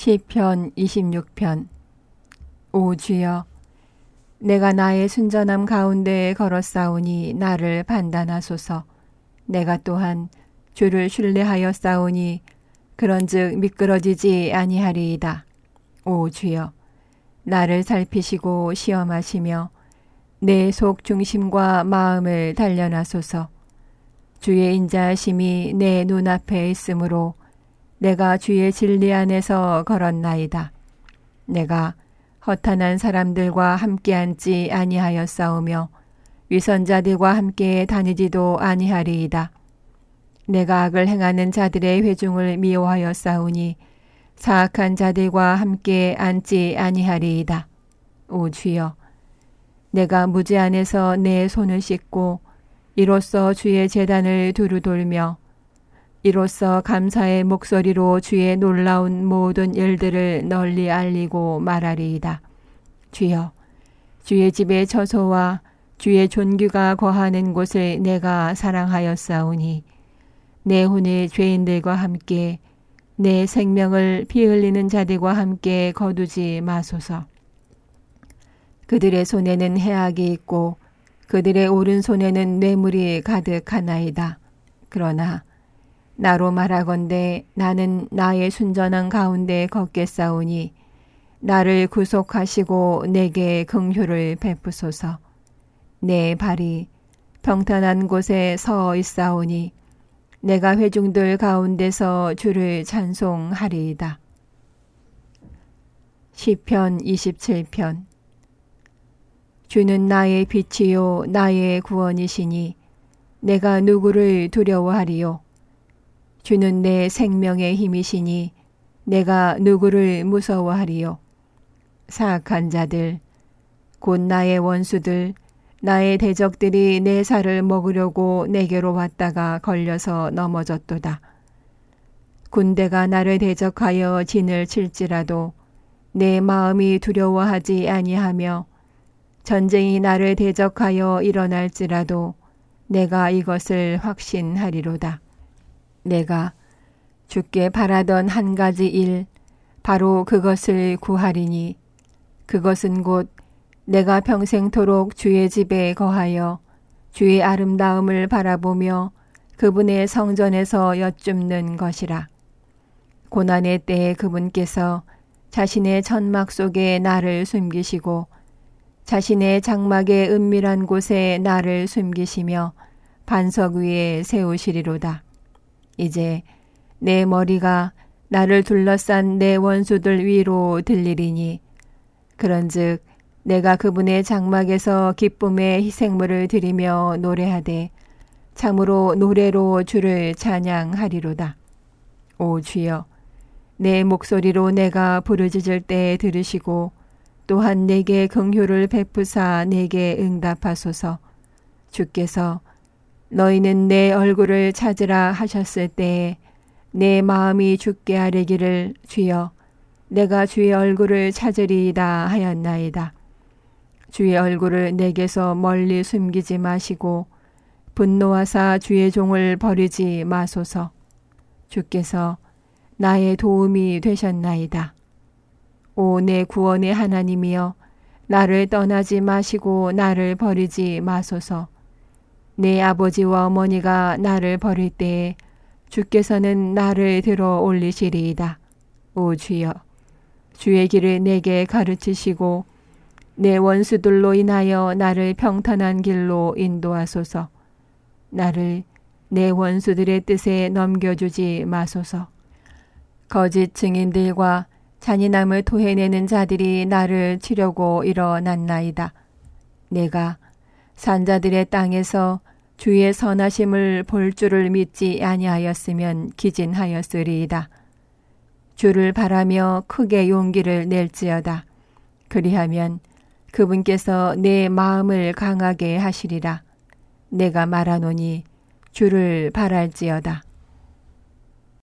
시편 26편. 오 주여, 내가 나의 순전함 가운데에 걸었사오니 나를 판단하소서. 내가 또한 주를 신뢰하였사오니 그런즉 미끄러지지 아니하리이다. 오 주여, 나를 살피시고 시험하시며 내 속 중심과 마음을 단련하소서. 주의 인자하심이 내 눈앞에 있으므로 내가 주의 진리 안에서 걸었나이다. 내가 허탄한 사람들과 함께 앉지 아니하였사오며 위선자들과 함께 다니지도 아니하리이다. 내가 악을 행하는 자들의 회중을 미워하였사오니 사악한 자들과 함께 앉지 아니하리이다. 오 주여, 내가 무지 안에서 내 손을 씻고 이로써 주의 제단을 두루 돌며 이로써 감사의 목소리로 주의 놀라운 모든 일들을 널리 알리고 말하리이다. 주여, 주의 집의 처소와 주의 존귀가 거하는 곳을 내가 사랑하였사오니 내 혼을 죄인들과 함께 내 생명을 피 흘리는 자들과 함께 거두지 마소서. 그들의 손에는 해악이 있고 그들의 오른손에는 뇌물이 가득하나이다. 그러나 나로 말하건대 나는 나의 순전한 가운데 걷겠사오니 나를 구속하시고 내게 긍휼을 베푸소서. 내 발이 평탄한 곳에 서 있사오니 내가 회중들 가운데서 주를 찬송하리이다. 시편 27편. 주는 나의 빛이요 나의 구원이시니 내가 누구를 두려워하리요. 주는 내 생명의 힘이시니 내가 누구를 무서워하리요. 사악한 자들, 곧 나의 원수들, 나의 대적들이 내 살을 먹으려고 내게로 왔다가 걸려서 넘어졌도다. 군대가 나를 대적하여 진을 칠지라도 내 마음이 두려워하지 아니하며 전쟁이 나를 대적하여 일어날지라도 내가 이것을 확신하리로다. 내가 주께 바라던 한 가지 일, 바로 그것을 구하리니 그것은 곧 내가 평생토록 주의 집에 거하여 주의 아름다움을 바라보며 그분의 성전에서 여쭙는 것이라. 고난의 때에 그분께서 자신의 천막 속에 나를 숨기시고 자신의 장막의 은밀한 곳에 나를 숨기시며 반석 위에 세우시리로다. 이제 내 머리가 나를 둘러싼 내 원수들 위로 들리리니 그런즉 내가 그분의 장막에서 기쁨의 희생물을 드리며 노래하되 참으로 노래로 주를 찬양하리로다. 오 주여, 내 목소리로 내가 부르짖을 때 들으시고 또한 내게 긍휼을 베푸사 내게 응답하소서. 주께서 너희는 내 얼굴을 찾으라 하셨을 때에 내 마음이 주께 아뢰기를 주여 내가 주의 얼굴을 찾으리이다 하였나이다. 주의 얼굴을 내게서 멀리 숨기지 마시고 분노하사 주의 종을 버리지 마소서. 주께서 나의 도움이 되셨나이다. 오 내 구원의 하나님이여, 나를 떠나지 마시고 나를 버리지 마소서. 내 아버지와 어머니가 나를 버릴 때에 주께서는 나를 들어 올리시리이다. 오 주여, 주의 길을 내게 가르치시고 내 원수들로 인하여 나를 평탄한 길로 인도하소서. 나를 내 원수들의 뜻에 넘겨주지 마소서. 거짓 증인들과 잔인함을 토해내는 자들이 나를 치려고 일어났나이다. 내가 산자들의 땅에서 주의 선하심을 볼 줄을 믿지 아니하였으면 기진하였으리이다. 주를 바라며 크게 용기를 낼지어다. 그리하면 그분께서 내 마음을 강하게 하시리라. 내가 말하노니 주를 바랄지어다.